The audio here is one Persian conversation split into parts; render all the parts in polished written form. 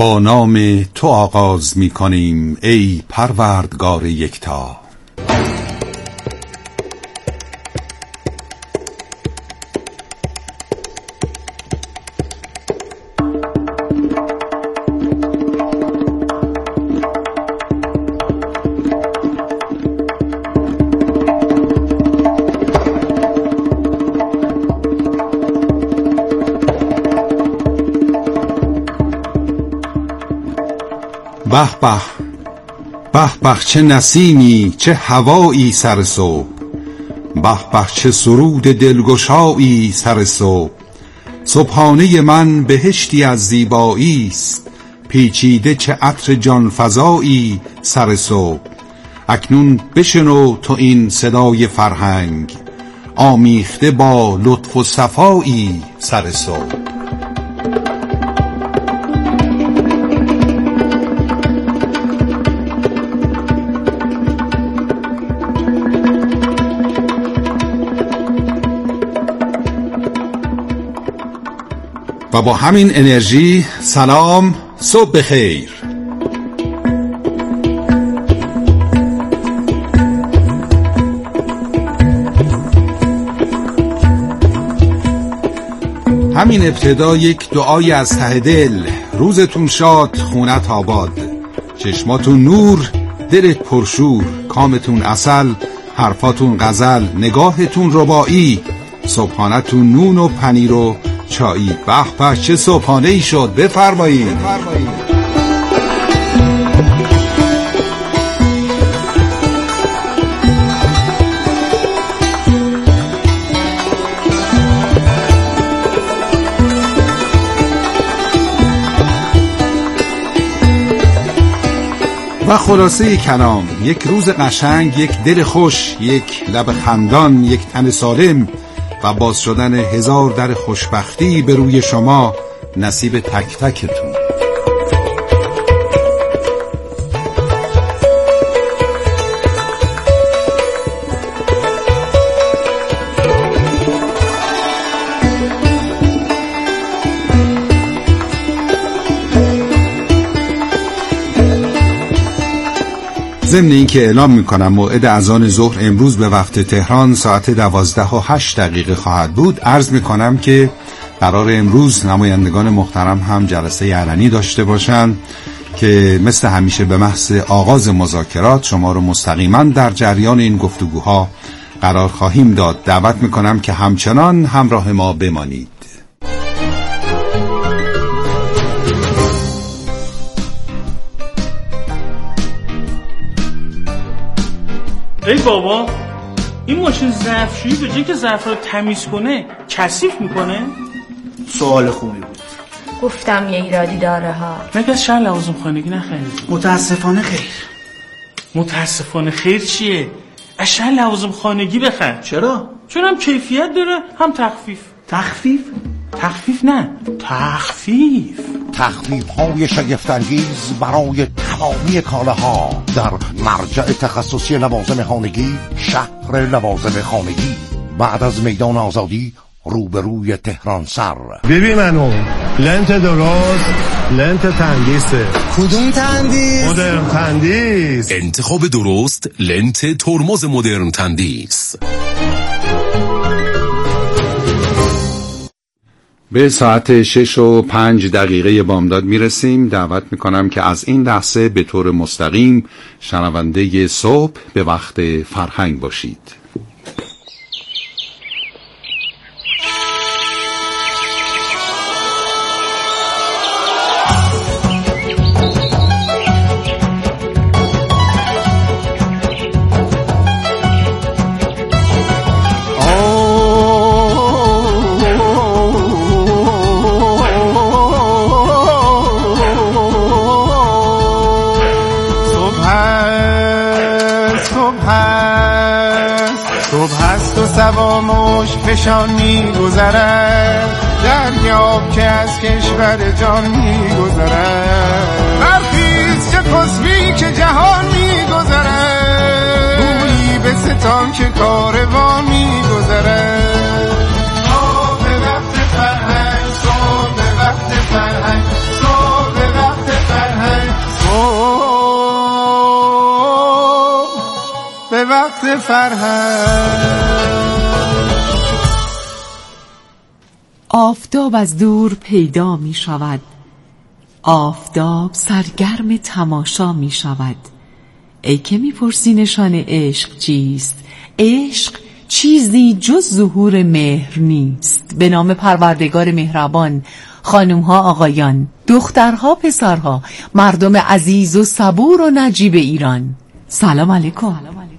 با نام تو آغاز می کنیم ای پروردگار یکتا. به به به به چه نسیمی، چه هوایی سر صبح، به به چه سرود دلگشایی سر صبح. صبحانه من بهشتی از زیبایی است، پیچیده چه عطر جانفزایی سر صبح. اکنون بشنو تو این صدای فرهنگ، آمیخته با لطف و صفایی سر صبح. و با همین انرژی سلام، صبح بخیر. همین ابتدا یک دعای از ته دل. روزتون شاد، خونت آباد، چشماتون نور، دلت پرشور، کامتون عسل، حرفاتون غزل، نگاهتون رباعی، صبحانتون نون و پنیر و چایی. به به چه صبحانه ای شد، بفرمایید. و خلاصه کلام، یک روز قشنگ، یک دل خوش، یک لب خندان، یک تن سالم و باز شدن هزار در خوشبختی به روی شما، نصیب تک تکتون. ضمن این که اعلام میکنم موعد اذان ظهر امروز به وقت تهران ساعت 12:08 خواهد بود. عرض میکنم که قرار امروز نمایندگان محترم هم جلسه علنی داشته باشند که مثل همیشه به محض آغاز مذاکرات شما رو مستقیما در جریان این گفتگوها قرار خواهیم داد. دعوت میکنم که همچنان همراه ما بمانید. ای بابا، این ماشین ظرفشویی به جای که ظرف رو تمیز کنه کثیف میکنه؟ سوال خوبی بود. گفتم یه ایرادی داره ها. مگه از شهر لوازم خانگی نخریدی؟ متاسفانه خیر. متاسفانه خیر چیه؟ از شهر لوازم خانگی بخر. چرا؟ چون هم کیفیت داره هم تخفیف. تخفیف؟ تخفیف نه، تخفیف. تخفیف‌های شگفت‌انگیز برای تمامی کالاها در مرجع تخصصی لوازم خانگی، شهر لوازم خانگی، بعد از میدان آزادی روبروی تهران سر. ببین منو لنت درست، لنت تندیسه. کدوم تندیس؟ مدرن تندیس. انتخاب درست، لنت ترمز مدرن تندیس. به ساعت 6:05 بامداد میرسیم. دعوت میکنم که از این لحظه به طور مستقیم شنونده صبح به وقت فرهنگ باشید. سوا مشک فشان می گذرد، دریاب که از کشور جان می گذرد. برخیز چه خسبی که جهان می گذرد، گویی به ستان که کاروان می گذرد. صبح وقت فرهنگ، صبح وقت فرهنگ، صبح وقت وقت فرهنگ. آفتاب از دور پیدا می شود، آفتاب سرگرم تماشا می شود. ای که می پرسی نشان عشق چیست؟ عشق چیزی جز ظهور مهر نیست. به نام پروردگار مهربان، خانومها آقایان، دخترها پسرها، مردم عزیز و صبور و نجیب ایران، سلام علیکم.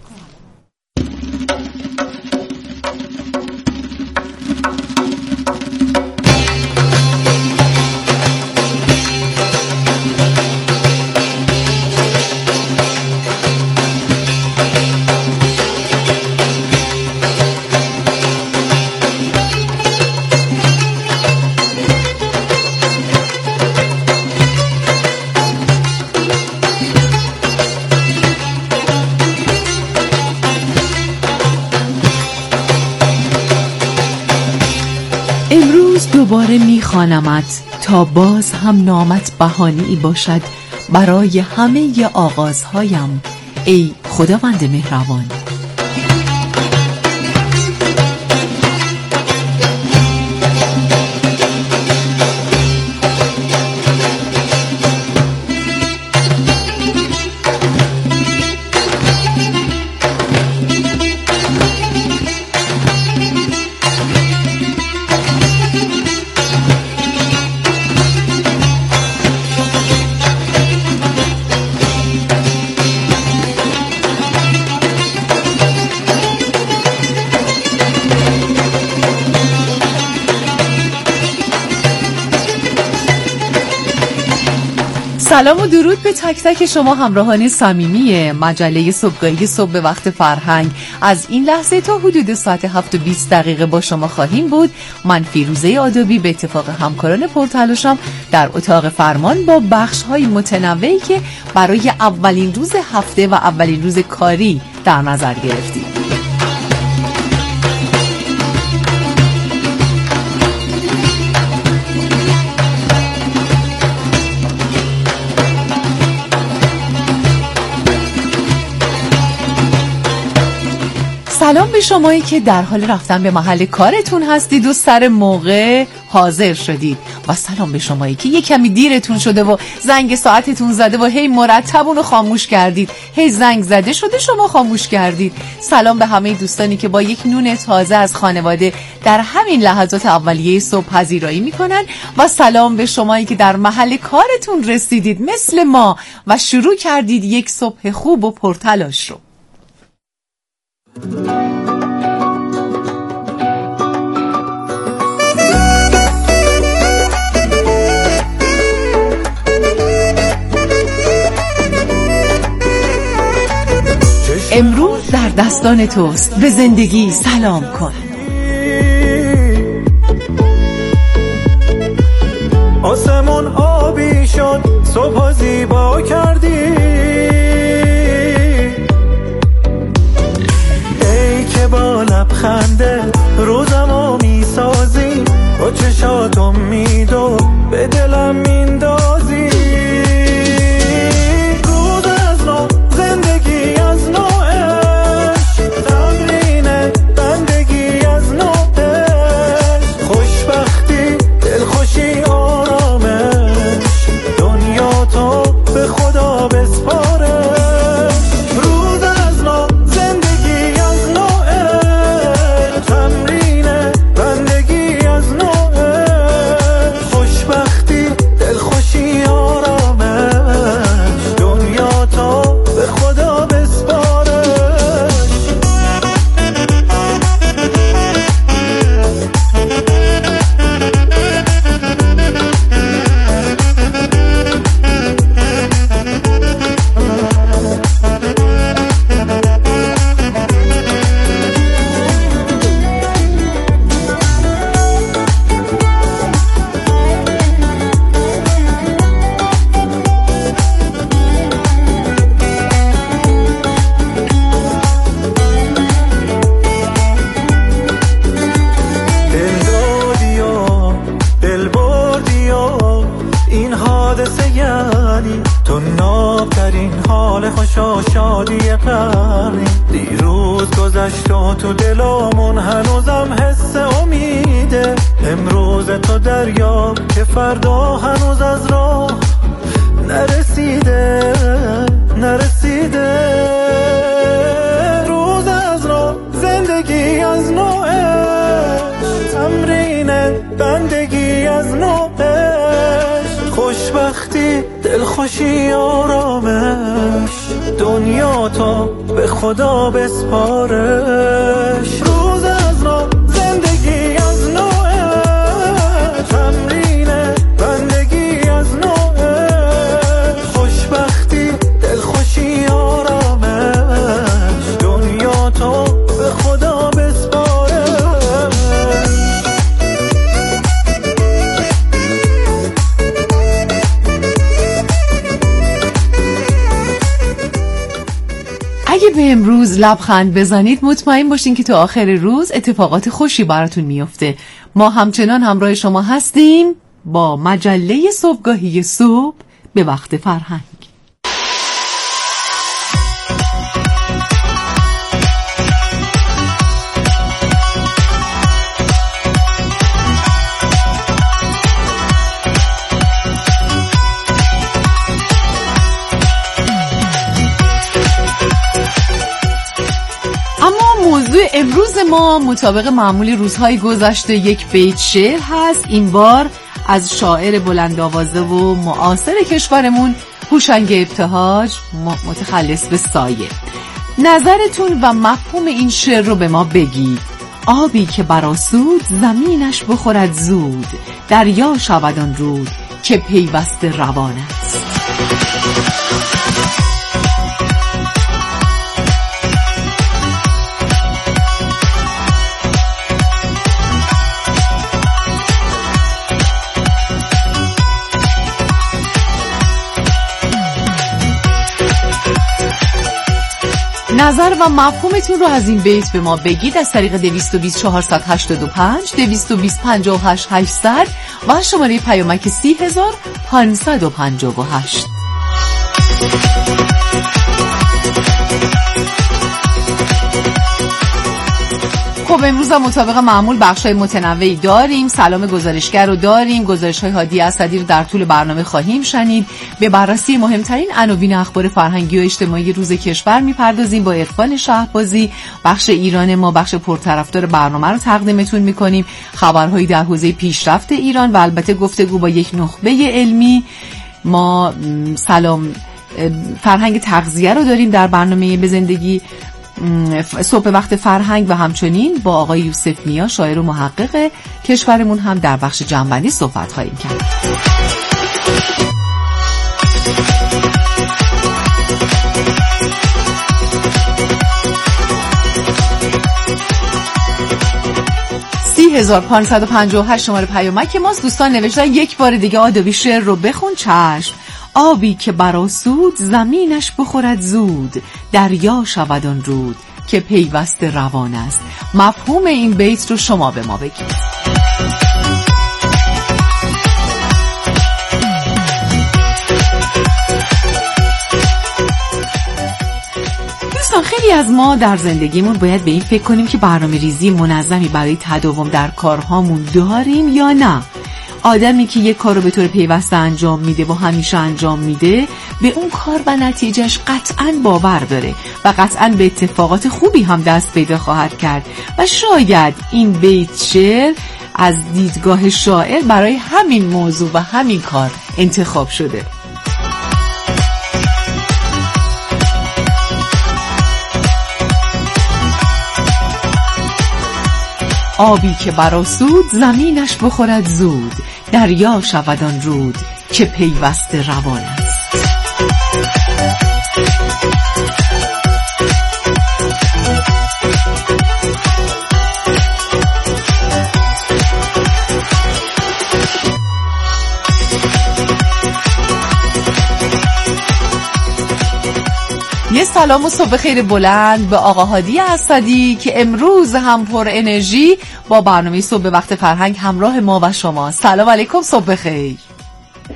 امروز دوباره میخوانمت تا باز هم نامت بهانه‌ای باشد برای همه آغازهایم، ای خداوند مهربان. سلام و درود به تک تک شما همراهان صمیمی مجله صبحگاهی صبح به وقت فرهنگ. از این لحظه تا حدود ساعت 7:20 با شما خواهیم بود. من فیروزه آدوبی به اتفاق همکاران پرتلاشم در اتاق فرمان با بخش‌های متنوعی که برای اولین روز هفته و اولین روز کاری در نظر گرفتیم. سلام به شمایی که در حال رفتن به محل کارتون هستید و سر موقع حاضر شدید، و سلام به شمایی که یک کمی دیرتون شده و زنگ ساعتتون زده و هی مرتب اونو خاموش کردید، هی زنگ زده شده شما خاموش کردید. سلام به همه دوستانی که با یک نون تازه از خانواده در همین لحظات اولیه صبح پذیرایی میکنن، و سلام به شمایی که در محل کارتون رسیدید مثل ما و شروع کردید یک صبح خوب و پرتلاش رو. امروز در دستان توست، به زندگی سلام کن. آسمون آبی شد، صبح زیبا کردی، ای که با لبخنده روزمو میسازی، با چشاتو میدو به دلم میندازی. روز از نو، زندگی از نو، تمرین بندگی از نو، خوشبختی، دلخوشی، آرامش، دنیا تو به خدا بسپاره. روز از نو، زندگی از نو، شادی قرنی. دیروز گذشت و تو دلامون هنوزم حس امیده. امروز تو دریا که فردا هنوز از راه نرسیده. روز از راه زندگی از نوعش، تمرین بندگی از نوعش. خوشبختی دلخوشی آرامش، دنیا تو به خدا بسپارش. روز از راه زندگی از نوعش، تمرین بندگی از نوعش. خوشبختی دلخوشی آرامش، دنیا تو به خدا بسپارش. اگه به امروز لبخند بزنید مطمئن باشین که تا آخر روز اتفاقات خوشی براتون میفته. ما همچنان همراه شما هستیم با مجله صبحگاهی صبح به وقت فرهنگ. موضوع امروز ما مطابق معمول روزهای گذشته یک بیت شعر هست. این بار از شاعر بلند آوازه و معاصر کشورمون هوشنگ ابتهاج، متخلص به سایه. نظرتون و مفهوم این شعر رو به ما بگید. آبی که برآسود زمینش بخورد زود، دریا شود آن رود که پیوسته روان است. نظر و مفهومتون رو از این بیت به ما بگید از طریق 220 485 220 58 800 و شماره پیامک 30558. خب امروز هم مطابق معمول بخشای متنوعی داریم. سلام گزارشگر رو داریم، گزارش‌های هادی اسدی رو در طول برنامه خواهیم شنید. به بررسی مهمترین عناوین اخبار فرهنگی و اجتماعی روز کشور میپردازیم با عرفان شهبازی. بخش ایران ما بخش پرطرفدار برنامه رو تقدیمتون میکنیم. خبرهایی در حوزه پیشرفت ایران و البته گفتگو با یک نخبه علمی. ما سلام فرهنگ تغذیه رو داریم در برنامه به زندگی صبح وقت فرهنگ و همچنین با آقای یوسف نیا شاعر و محقق کشورمون هم در بخش جنبندی صحبت خواهیم کرد. $30,558 شماره پیامک ماست. دوستان نوشتن یک بار دیگه آدابی شعر رو بخون. چشم. آبی که برآسود زمینش بخورد زود، دریا شود آن رود که پیوسته روان است. مفهوم این بیت رو شما به ما بگید. دوستان خیلی از ما در زندگیمون باید به این فکر کنیم که برنامه ریزی منظمی برای تداوم در کارهامون داریم یا نه. آدمی که یک کار رو به طور پیوسته انجام میده و همیشه انجام میده به اون کار و نتیجهش قطعاً باور داره و قطعاً به اتفاقات خوبی هم دست پیدا خواهد کرد و شاید این بیت شعر از دیدگاه شاعر برای همین موضوع و همین کار انتخاب شده. آبی که برآسود زمینش بخورد زود، دریا شود آن رود که پیوسته روان است. یه سلام و صبح خیر بلند به آقا هادی اسدی که امروز هم پر انرژی با برنامه صبح وقت فرهنگ همراه ما و شما. سلام علیکم، صبح خیر.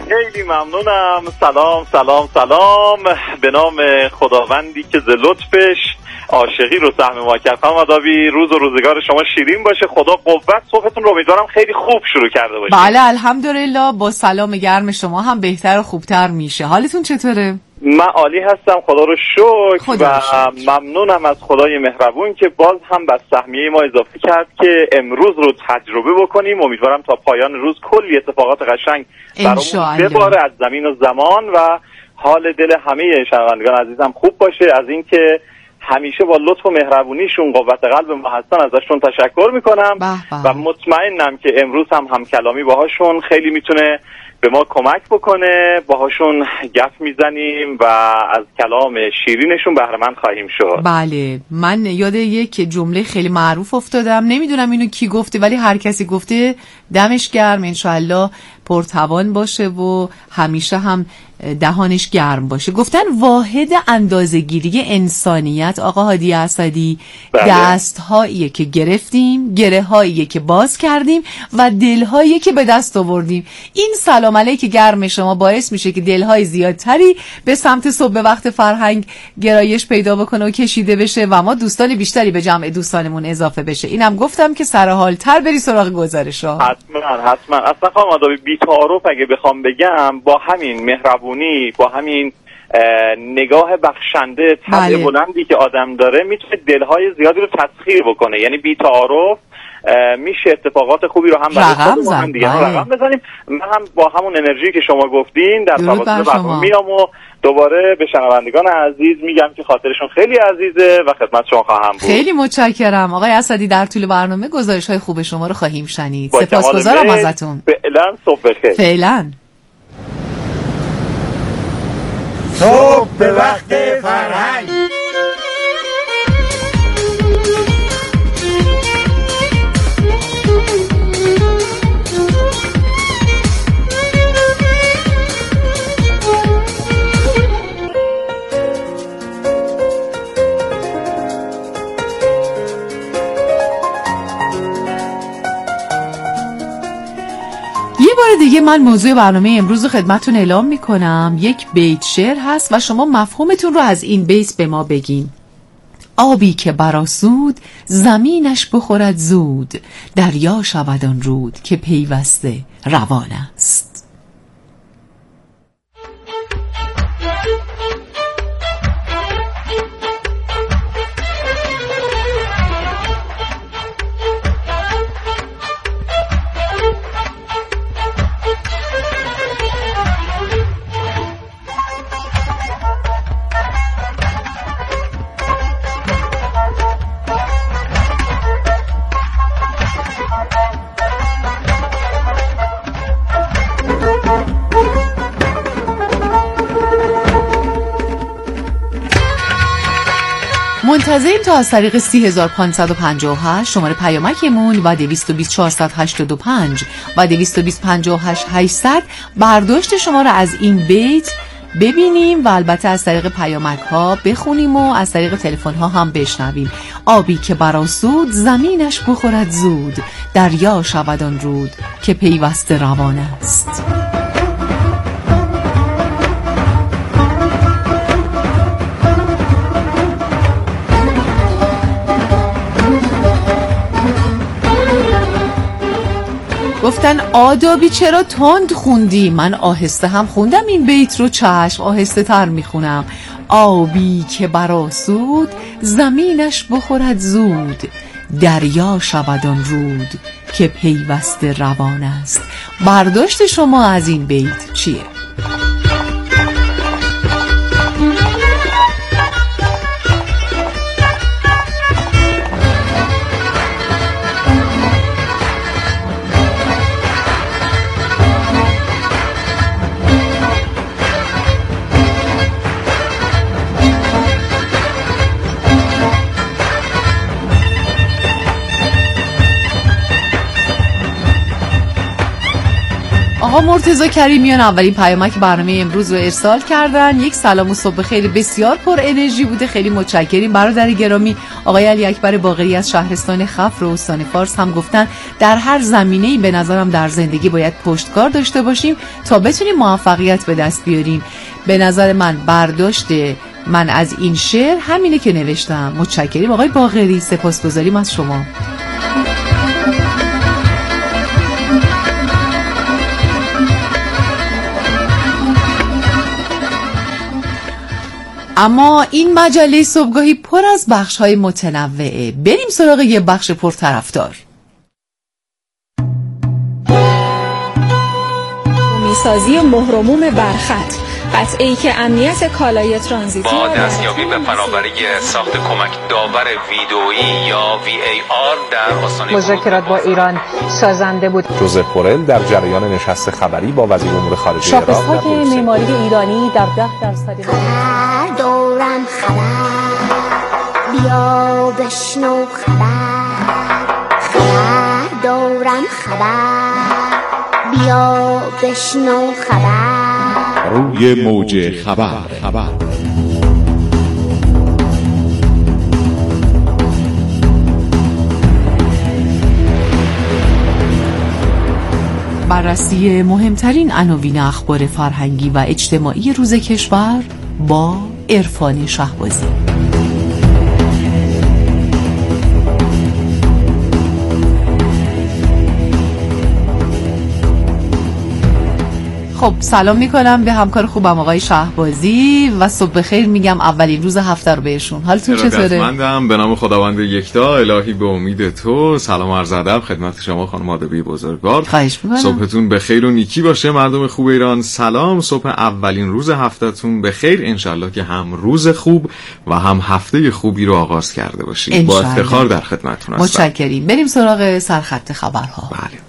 خیلی ممنونم. سلام به نام خداوندی که ز لطفش عاشقی رو سهم ما کرد. خانم آدابی، روز و روزگار شما شیرین باشه. خدا قوت. صبحتون رو امیدوارم خیلی خوب شروع کرده باشید. بله الحمدلله، با سلام گرم شما هم بهتر و خوبتر میشه. حالتون چطوره؟ من عالی هستم، خدا رو شکر. و ممنونم از خدای مهربون که باز هم به سهمیه ما اضافه کرد که امروز رو تجربه بکنیم. امیدوارم تا پایان روز کلی اتفاقات قشنگ برامون بباره از زمین و زمان و حال دل همه شنوندگان عزیزم خوب باشه. از اینکه همیشه با لطف و مهربونیشون قوت قلب ما هستن ازشون تشکر میکنم و مطمئنم که امروز هم کلامی باهاشون خیلی میتونه به ما کمک بکنه. باهاشون گپ میزنیم و از کلام شیرینشون بهره مند خواهیم شد. بله، من یاد یک جمله خیلی معروف افتادم، نمیدونم اینو کی گفته ولی هر کسی گفته دمش گرم، انشالله پرتوان باشه و همیشه هم دهانش گرم باشه. گفتن واحد اندازه‌گیری انسانیت آقا هادی اسدی دست‌هاییه که گرفتیم، گره‌هاییه که باز کردیم و دل‌هایی که به دست آوردیم. این سلام علیک گرم شما باعث میشه که دل‌های زیادتری به سمت صبح وقت فرهنگ گرایش پیدا بکنه و کشیده بشه و ما دوستان بیشتری به جمع دوستانمون اضافه بشه. اینم گفتم که سرحال‌تر بری سراغ گزارش‌ها. حتما. اصلا خانم آدابی بی‌تعارف اگه بخوام بگم، با همین مهربونی، با همین نگاه بخشنده، طبع بلندی که آدم داره، میتونه دلهای زیادی رو تسخیر بکنه. یعنی بی‌تعارف میشه اتفاقات خوبی رو هم برای خودمون هم دیگه رقم بزنیم. من هم با همون انرژی که شما گفتین در تفاصیل برنامه میام و دوباره به شنوندگان عزیز میگم که خاطرشون خیلی عزیزه و خدمت شما خواهم بود. خیلی متشکرم آقای اسدی. در طول برنامه گزارش‌های خوب شما رو خواهیم شنید. سپاسگزارم ازتون. فعلا صبح بخیر. فعلا صبح به وقت فرهنگ. بار دیگه من موضوع برنامه امروز رو خدمتتون اعلام میکنم. یک بیت شعر هست و شما مفهومتون رو از این بیت به ما بگین. آبی که برآسود زمینش بخورد زود، دریا شود آن رود که پیوسته روان است. منتظریم تا از طریق 30558 شماره پیامکمون و 220485 و 22258800 برداشت شما را از این بیت ببینیم و البته از طریق پیامک ها بخونیم و از طریق تلفن ها هم بشنویم. آبی که برآسود زمینش بخورد زود، دریا شود آن رود که پیوسته روان است. گفتن آدابی چرا تند خوندی؟ من آهسته هم خوندم این بیت رو، چشم آهسته تر میخونم. آبی که برآسود زمینش بخورد زود، دریا شود آن رود که پیوسته روان است. برداشت شما از این بیت چیه؟ آقا مرتضی کریمیان اولین پیامک برنامه امروز رو ارسال کردن. یک سلام و صبح خیر بسیار پر انرژی بوده، خیلی متشکریم. برادر گرامی آقای علی اکبر باقری از شهرستان خفر و استان فارس هم گفتن در هر زمینه‌ای به نظرم در زندگی باید پشتکار داشته باشیم تا بتونیم موفقیت به دست بیاریم. به نظر من برداشت من از این شعر همینه که نوشتم. متشکریم آقای باقری، سپاسگزاریم از شما. اما این مجله صبحگاهی پر از بخش‌های متنوعه. بریم سراغ یه بخش پرطرفدار. میسازی مهرموم برخط، قطعه‌ای که امنیت کالای ترانزیتی با دستیابی به فناوری ساخت کمک داور ویدئویی یا VAR در آستانه مذاکرات با ایران سازنده بود. جوزف بورل در جریان نشست خبری با وزیر امور خارجه ایران شاخص‌های معماری ایرانی در 10% دورم خبر بیا بشنو خبر دورم خبر بیا بشنو خبر روی موج خبر. بررسی مهمترین عناوین اخبار فرهنگی و اجتماعی روز کشور با عرفان شهبازی. خب سلام میکنم به همکار خوبم آقای شهبازی و صبح بخیر میگم اولین روز هفته رو بهشون. حالتون چطوره؟ مندم به نام خداوند یکتا، الهی به امید تو. سلام عرض ادب خدمت شما خانم آدبی بزرگوار. خواهش میکنم. صبحتون بخیر و نیکی باشه مردم خوب ایران. سلام، صبح اولین روز هفتهتون بخیر. انشالله که هم روز خوب و هم هفته خوبی رو آغاز کرده باشید. با افتخار در خدمتتون هستم. متشکریم. بریم سراغ سرخط خبرها. بله.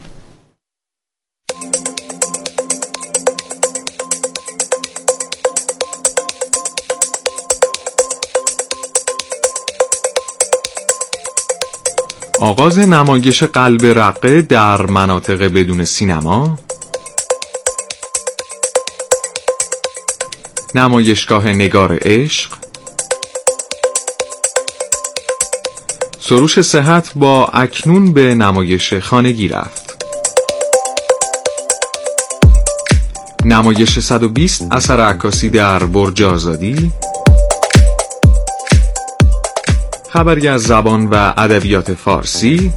آغاز نمایش قلب رقه در مناطق بدون سینما. نمایشگاه نگار عشق. سروش صحت با اکنون به نمایش خانگی رفت. نمایش 120 اثر عکاسی در برج آزادی. خبری از زبان و ادبیات فارسی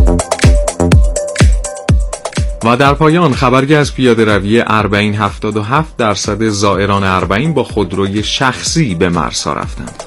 و در پایان خبری از پیاده روی 40-77% زائران اربعین با خودروی شخصی به مرسا رفتند.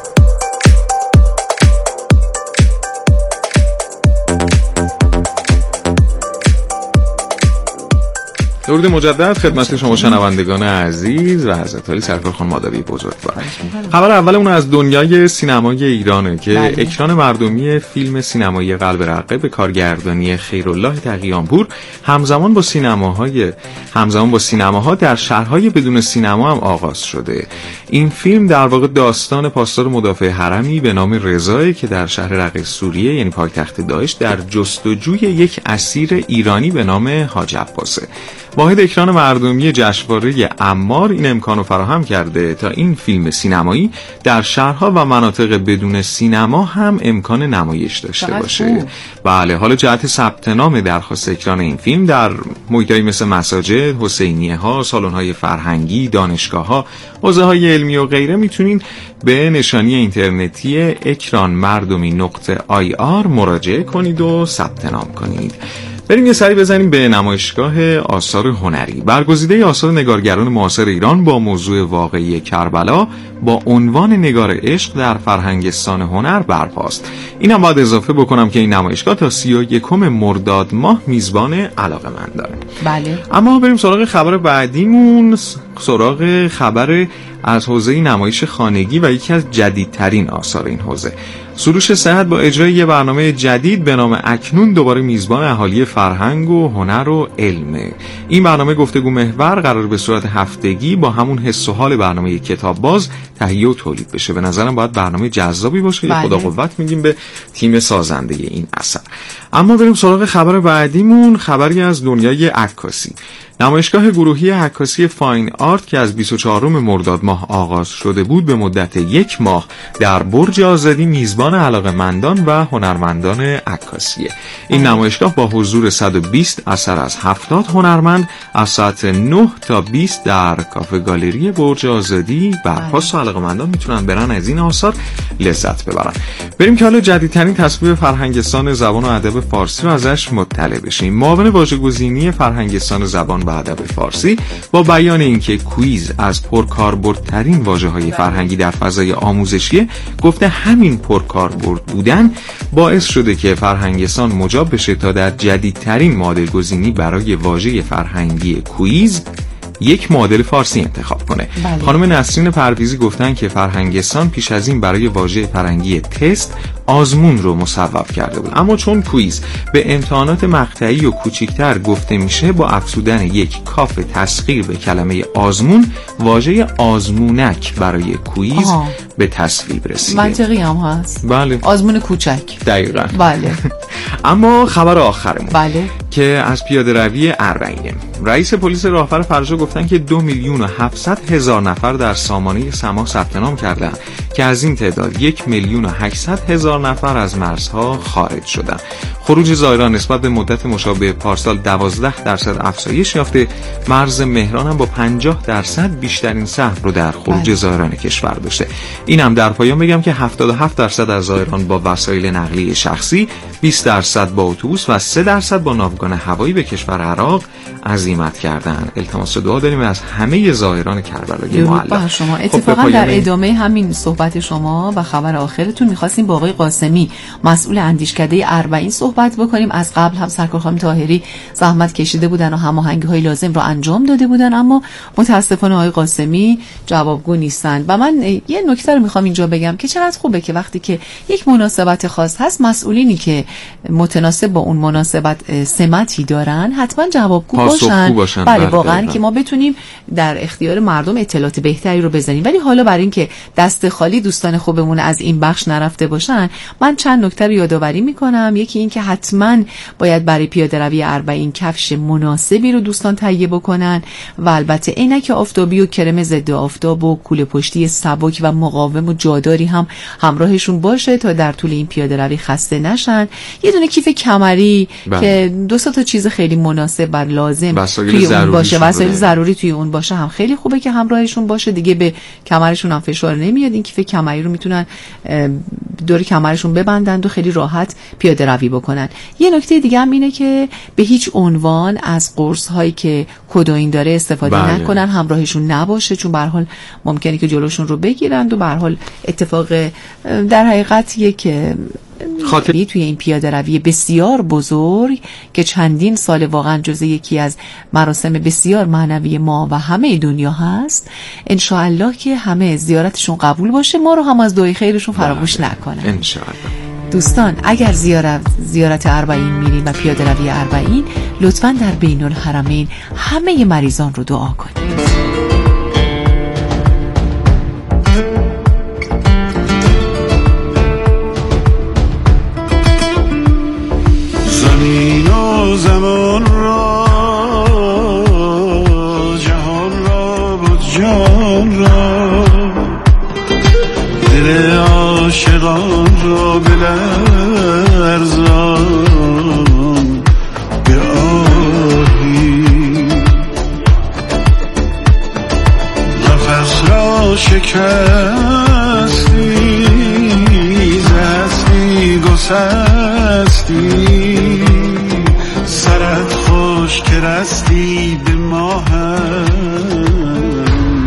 درود مجدد خدمت شما شنوندگان عزیز و حضرت عالی سرکار خانم آدبی بزرگوار. خبر اولمون از دنیای سینمای ایرانه که اکران مردمی فیلم سینمایی قلب رقه به کارگردانی خیرالله تقیانپور همزمان با سینماها در شهرهای بدون سینما هم آغاز شده. این فیلم در واقع داستان پاسدار مدافع حرمی به نام رضایی که در شهر رقه سوریه یعنی پایتخت داعش در جستجوی یک اسیر ایرانی به نام حاج عباسه. واحد اکران مردمی جشنواره عمار این امکان رو فراهم کرده تا این فیلم سینمایی در شهرها و مناطق بدون سینما هم امکان نمایش داشته باشه. بله، حالا جهت ثبت نام درخواست اکران این فیلم در محیطایی مثل مساجد، حسینیه ها، سالن های فرهنگی، دانشگاه ها، حوزه های علمی و غیره میتونین به نشانی اینترنتی ekranmardumi.ir مراجعه کنید و ثبت نام کنید. بریم یه سری بزنیم به نمایشگاه آثار هنری. برگزیده آثار نگارگران معاصر ایران با موضوع واقعی کربلا با عنوان نگار عشق در فرهنگستان هنر برپاست. اینم باید اضافه بکنم که این نمایشگاه تا 31 مرداد ماه میزبان علاقه‌مند داره. بله. اما بریم سراغ خبر بعدیمون، سراغ خبر از حوزه نمایش خانگی و یکی از جدیدترین آثار این حوزه. سروش صحت با اجرای یه برنامه جدید به نام اکنون دوباره میزبان اهالی فرهنگ و هنر و علمه. این برنامه گفتگو محور قرار به صورت هفتگی با همون حس و حال برنامه کتاب باز تهیه و تولید بشه. به نظرم باید برنامه جذابی باشه. بله. خدا قوت میگیم به تیم سازنده این اثر. اما بریم سراغ خبر بعدیمون، خبری از دنیای عکاسی. نمایشگاه گروهی عکاسی فاین آرت که از 24 مرداد ماه آغاز شده بود به مدت 1 ماه در برج آزادی میزبان علاقه‌مندان و هنرمندان عکاسیه. این نمایشگاه با حضور 120 اثر از 70 هنرمند از ساعت 9 تا 20 در کافه گالری برج آزادی برپاست و علاقه‌مندان میتونن برن از این آثار لذت ببرن. بریم که حالا جدیدترین تصویر فرهنگستان زبان و ادب فارسی رو ازش مطلع بشیم. معاون واژه‌گزینی فرهنگستان زبان و ادب فارسی با بیان اینکه کویز از پرکاربردترین واژه‌های فرهنگی در فضای آموزشی گفته همین پرکاربرد بودن باعث شده که فرهنگستان مجاب بشه تا در جدیدترین معادل گزینی برای واژه فرهنگی کویز یک معادل فارسی انتخاب کنه. خانم نسرین پرویزی گفتن که فرهنگستان پیش از این برای واژه فرهنگی تست آزمون رو مصوب کرده بود، اما چون کویز به امتحانات مقطعی و کوچیکتر گفته میشه با افزودن یک کاف تسخیر به کلمه آزمون واژه آزمونک برای کویز به تصویب رسیده. منطقی هم هست. بله. آزمون کوچک. دقیقاً. بله. اما خبر آخرمون بله. که از پیاده روی اربعینه. رئیس پلیس راهور فرجا گفتن که 2,700,000 نفر در سامانه سما ثبت نام کردند که از این تعداد 1,800,000 نفر از مرزها خارج شدند. خروج زائران نسبت به مدت مشابه پارسال 12% افزایش یافته. مرز مهران هم با 50% بیشترین سهم رو در خروج زائران کشور داشته. این هم در پایان بگم که 77% از زائران با وسایل نقلیه شخصی، 20% با اتوبوس و 3% با ناوگان هوایی به کشور عراق عزیمت کردن. التماس دعا داریم از همه زائران کربلای معلی. شما اتفاقا در ادامه همین صحبت شما و خبر آخرتون می‌خواستیم با آقای قاسمی مسئول اندیشکده اربعین صحبت بکنیم. از قبل هم سرکار خانم طاهری زحمت کشیده بودن و هماهنگی‌های لازم رو انجام داده بودن، اما متاسفانه آقای قاسمی جوابگو نیستن. و من یه نکته رو می‌خوام اینجا بگم که چقدر خوبه که وقتی که یک مناسبت خاص هست مسئولینی که متناسب با اون مناسبت سمتی دارن حتما جوابگو باشن. بله واقعا که ما بتونیم در اختیار مردم اطلاعات بهتری رو بزنیم. ولی حالا برای اینکه دست خالی دوستان خوبمون از این بخش نرفته باشن، من چند نکته رو یادآوری میکنم. یکی این که حتما باید برای پیاده روی اربعین کفش مناسبی رو دوستان تهیه بکنن و البته عینک آفتابی و کرم ضد آفتاب و کوله پشتی سبک و مقاوم و جاداری هم همراهشون باشه تا در طول این پیاده روی خسته نشن. یه دونه کیف کمری که 2 تا چیز خیلی مناسب و لازم توی اون باشه، وسایل ضروری توی اون باشه هم خیلی خوبه که همراهشون باشه. دیگه به کمرشون هم فشار نمیاد. این کیف کمری رو میتونن دور کمرشون ببندن و خیلی راحت پیاده روی بکنن. یه نکته دیگه هم اینه که به هیچ عنوان از قرص هایی که کدوئین داره استفاده نکنن، همراهشون نباشه، چون به هر حال ممکنه که جلوشون رو بگیرن و به هر حال اتفاق در حقیقت یک توی این پیاده روی بسیار بزرگ که چندین سال واقعا جزء یکی از مراسم بسیار معنوی ما و همه دنیا هست، انشاءالله که همه زیارتشون قبول باشه، ما رو هم از دعای خیرشون فراموش نکنن انشاءالله. دوستان اگر زیارت اربعین میرین و پیاده روی اربعین، لطفاً در بین الحرمین همه مریضان رو دعا کنید. زمین و زمان را، جهان را و جان را، دل عاشقان را بلرزان به آهی، قفس را شکستی، ز هستی گسستی،